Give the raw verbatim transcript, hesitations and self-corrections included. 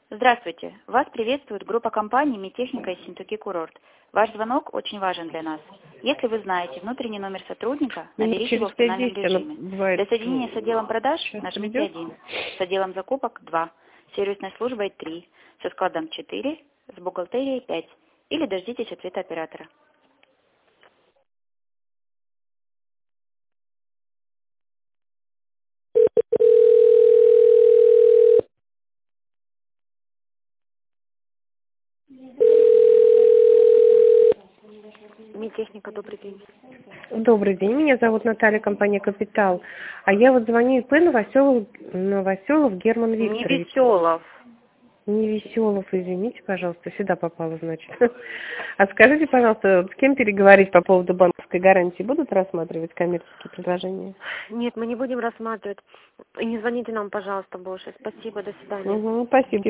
Здравствуйте. Вас приветствует группа компаний «Медтехника» из Синтуки Курорт. Ваш звонок очень важен для нас. Если вы знаете внутренний номер сотрудника, наберите его в тональном режиме. Для соединения с отделом продаж нажмите один, с отделом закупок два, с сервисной службой три, со складом четыре, с бухгалтерией пять или дождитесь ответа оператора. Медтехника, добрый день. Добрый день, меня зовут Наталья, компания «Капитал». А я вот звоню ИП Новоселов, Новоселов Герман Викторович. Невеселов. Невеселов, извините, пожалуйста, сюда попало, значит. А скажите, пожалуйста, с кем переговорить по поводу банковской гарантии? Будут рассматривать коммерческие предложения? Нет, мы не будем рассматривать. И не звоните нам, пожалуйста, больше. Спасибо, до свидания. Угу, спасибо.